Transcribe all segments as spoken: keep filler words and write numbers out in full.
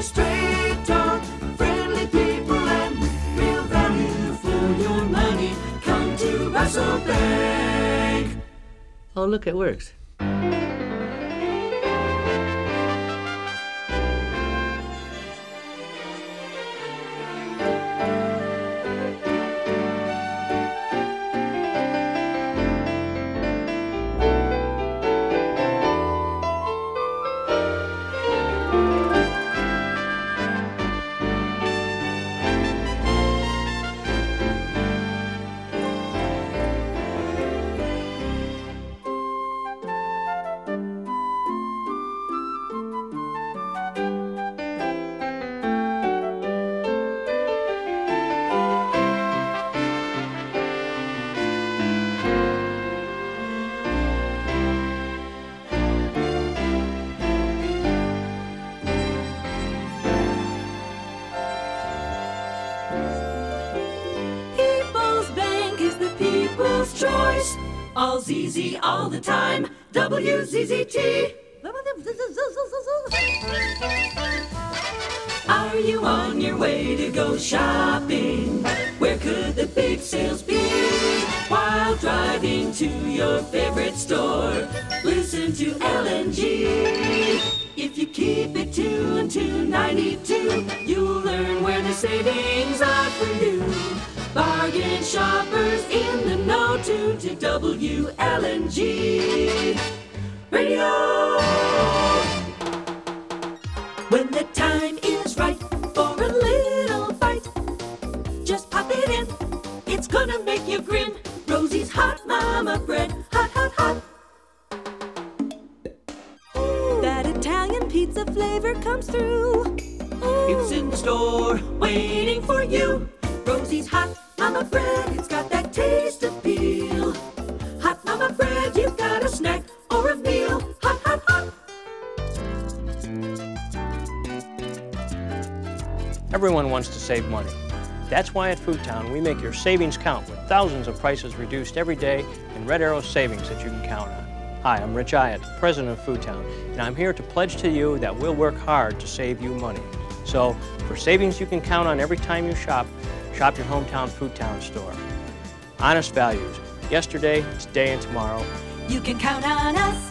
straight talk, friendly people, and real value for your money. Come to Russell Bank. Oh, look, it works. All Z Z all the time, W Z Z T. Are you on your way to go shopping? Where could the big sales be? While driving to your favorite store, listen to L N G. If you keep it tuned to ninety-two, you'll learn where the savings are for you. Bargain shoppers in the know, tune to W L N G Radio. When the time is right for a little bite, just pop it in, it's gonna make you grin. Rosie's Hot Mama Bread, hot, hot, hot. Ooh, that Italian pizza flavor comes through. Ooh, it's in the store, waiting for you. Rosie's Hot Mama Bread, it's got that taste appeal. Hot Mama Bread, you've got a snack or a meal. Hot, hot, hot. Everyone wants to save money. That's why at Food Town we make your savings count with thousands of prices reduced every day and Red Arrow savings that you can count on. Hi, I'm Rich Iott, president of Food Town, and I'm here to pledge to you that we'll work hard to save you money. So, for savings you can count on every time you shop, shop your hometown Food Town store. Honest values. Yesterday, today, and tomorrow. You can count on us.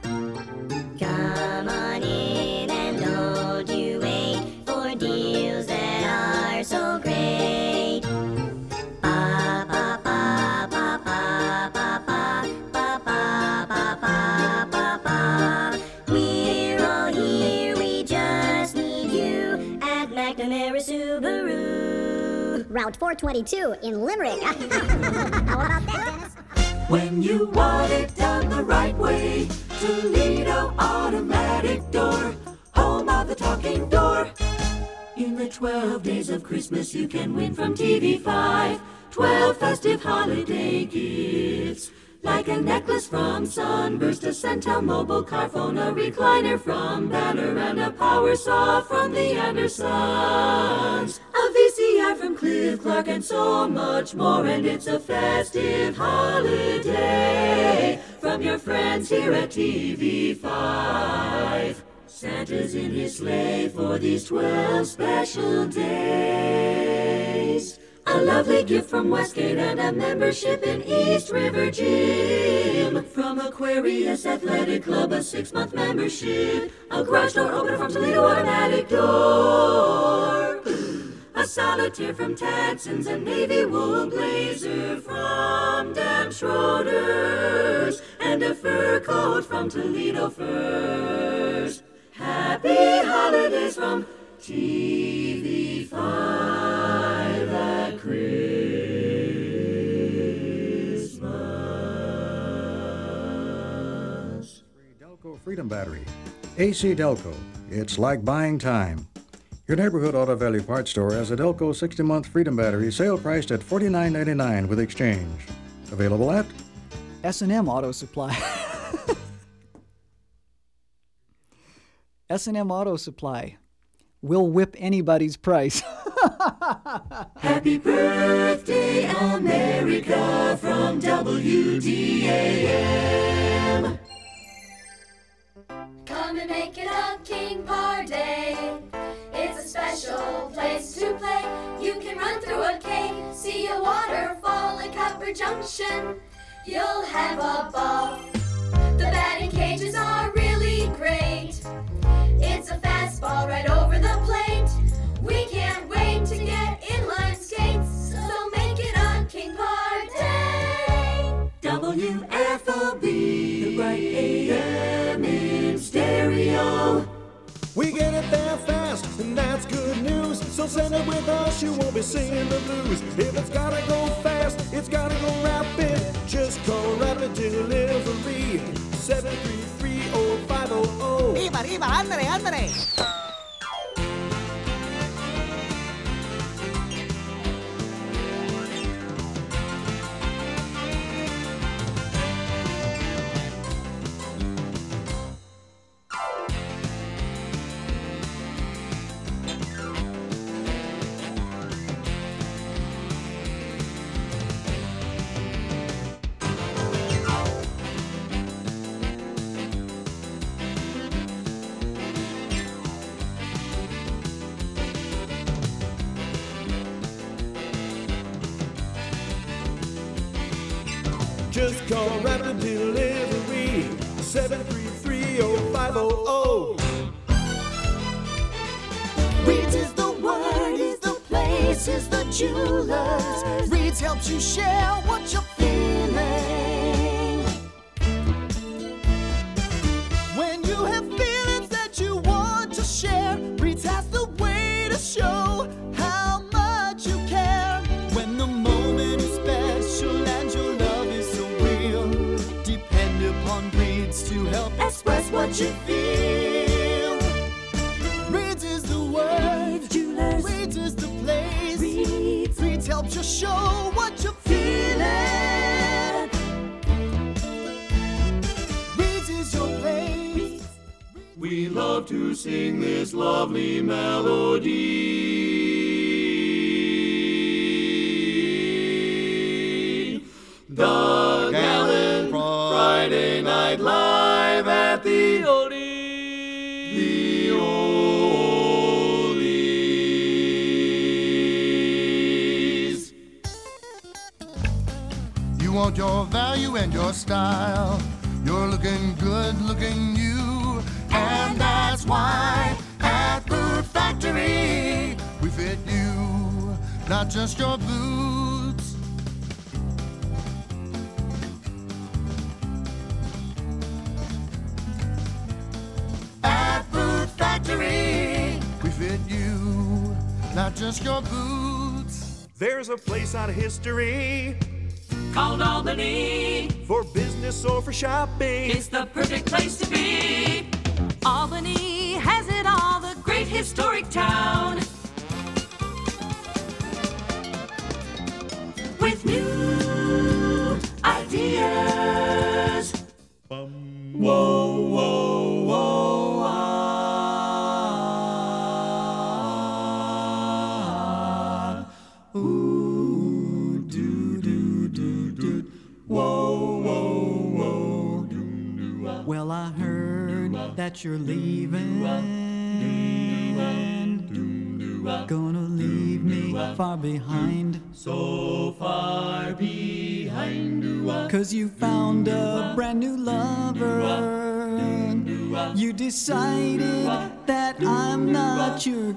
Come on in and don't you wait for deals that are so great. Ba ba ba ba ba ba ba ba ba ba ba ba ba. We're all here, we just need you at McNamara Subaru. Route four twenty-two in Limerick. How about that, Dennis? When you want it done the right way, Toledo Automatic Door, home of the talking door. In the twelve days of Christmas you can win from T V five twelve festive holiday gifts. Like a necklace from Sunburst, a Centel mobile car phone, a recliner from Banner, and a power saw from the Andersons. A V C R from Cliff Clark and so much more, and it's a festive holiday from your friends here at T V five. Santa's in his sleigh for these twelve special days. A lovely gift from Westgate and a membership in East River Gym. From Aquarius Athletic Club, a six-month membership. A garage door opener from Toledo Automatic Door. A solitaire from Tadson's, a navy wool blazer from Dan Schroeder's, and a fur coat from Toledo Furs. Happy holidays from T V five at Christmas. Delco Freedom Battery. A C Delco. It's like buying time. Your neighborhood Auto Value Parts store has a Delco sixty-month Freedom Battery sale priced at forty-nine ninety-nine with exchange. Available at S and M Auto Supply. S and M Auto Supply. We'll whip anybody's price. Happy birthday, America, from W D A M. Come and make it a king party. It's Hanover Junction, you'll have a ball. The batting cages are really great. It's a fastball right over the plate. We can't wait to get inline skates, so make it a King Park day. W F O B, the bright A M in stereo. We get it there fast, and that's good news. So send it with us, you won't be singing the blues. If it's gotta go fast, it's gotta go rapid. Just call Rapid Delivery, seven three three oh five oh oh. Arriba, arriba, ándale, ándale. Just call Rapid Delivery, seven three three oh five oh oh. Reed's is the word, is the place, is the jewelers. Reed's helps you share what you're feeling. When you have feelings that you want to share, Reed's has the way to show how much you care. When the moment is special and your love is so real, depend upon Reed's to help express what you feel. Reed's is the word, Reed's Jewelers. Reed's is the place. Reed's. Reed's helps you show what you're feeling. Reed's is your place. We love to sing this lovely melody. Doug Allen, Friday Night Live at the Oldies. The Oldies. You want your value and your style. You're looking good, looking new. And that's why at Food Factory we fit you, not just your boots. At Food Factory we fit you, not just your boots. There's a place out of history Called Albany, for business or for shopping. it's the perfect place to be. Albany has it all, the great historic town. With new ideas. Whoa, whoa, whoa, ah. Ooh, do, do, do, do. Whoa, whoa, whoa, do, do, ah. Well, I heard that you're leaving. Gonna leave me far behind. So far behind. Cause you found a brand new lover. You decided that I'm not your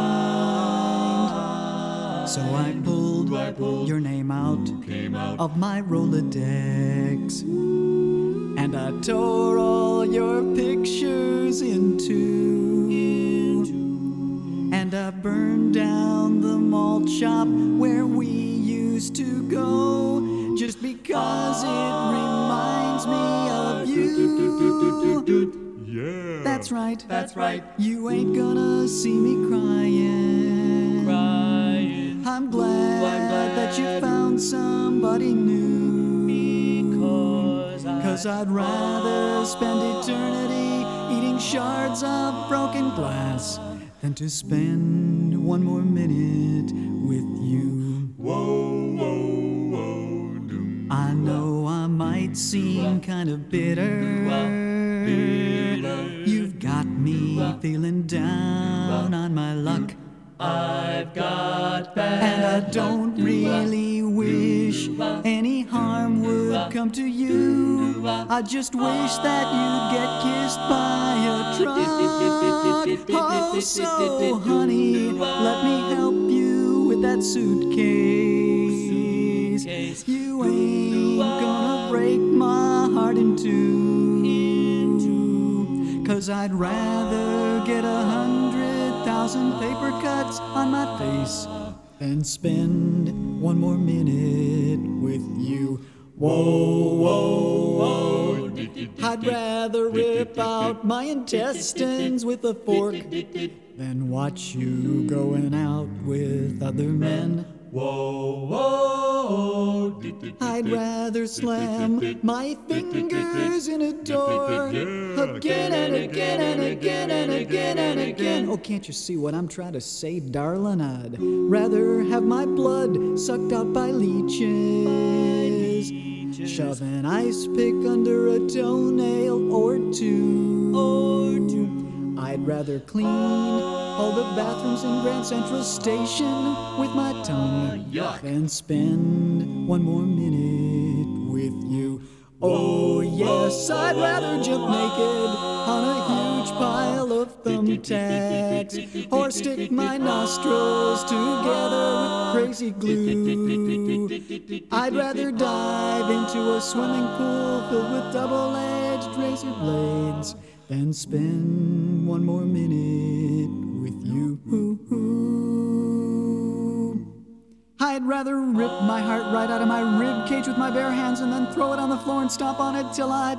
kind. So I pulled your name out of my Rolodex. And I tore all your pictures in two. And I burned down the malt shop where we used to go, just because it reminds me of you. Yeah. That's right. That's right. You ain't gonna see me crying. Crying. I'm glad, glad that you found somebody new. Because I- Cause I'd rather spend eternity eating shards of broken glass than to spend one more minute with you. Whoa, whoa, whoa, doom. I know I might seem kind of bitter. You've got me feeling down on my luck. I've got bad And I don't really wish any harm would come to you. I just wish that you'd get kissed by a truck. Oh, so honey, let me help you with that suitcase. You ain't gonna break my heart in two. Cause I'd rather get a hundred thousand paper cuts on my face than spend one more minute with you. Whoa, whoa, whoa. I'd rather rip out my intestines with a fork than watch you going out with other men. Whoa, whoa. I'd rather slam my fingers in a door again and again and again and again and again. Oh, can't you see what I'm trying to say, darling? I'd rather have my blood sucked out by leeches, shove an ice pick under a toenail or two. Or two. I'd rather clean all the bathrooms in Grand Central Station with my tongue than spend one more minute with you. Oh yes, I'd rather jump naked on a huge pile of thumbtacks or stick my nostrils together with crazy glue. I'd rather dive into a swimming pool filled with double-edged razor blades than spend one more minute with you. I'd rather rip my heart right out of my rib cage with my bare hands and then throw it on the floor and stomp on it till I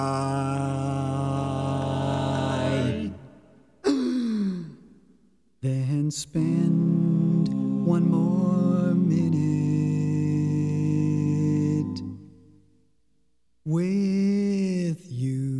die. Then spend one more minute with you.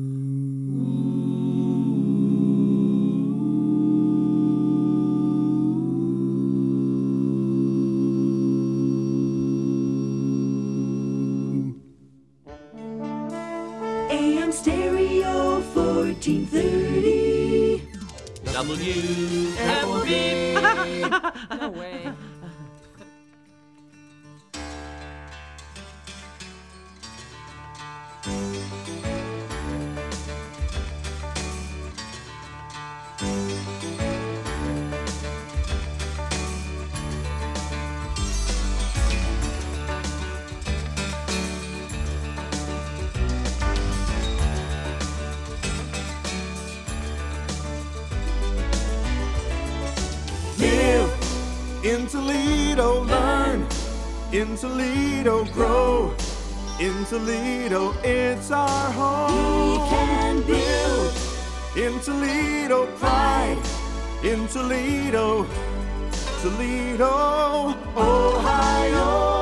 A M Stereo fourteen thirty. W F B. No way. In Toledo, learn. In Toledo, grow. In Toledo, it's our home. We can build. In Toledo, pride. In Toledo, Toledo, Ohio.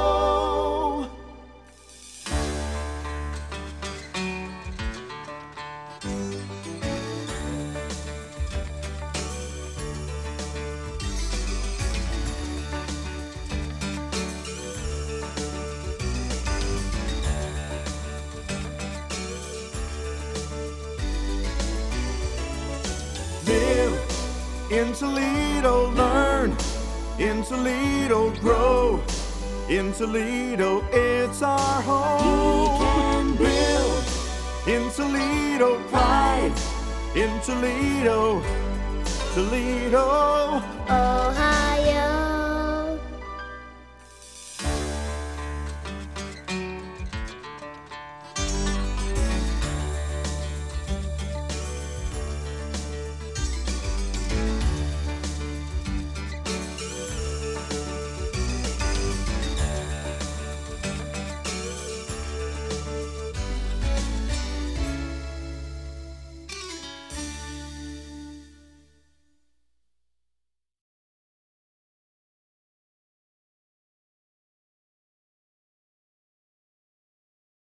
In Toledo, learn. In Toledo, grow. In Toledo, it's our home. We can build. In Toledo, pride. In Toledo, Toledo, Ohio.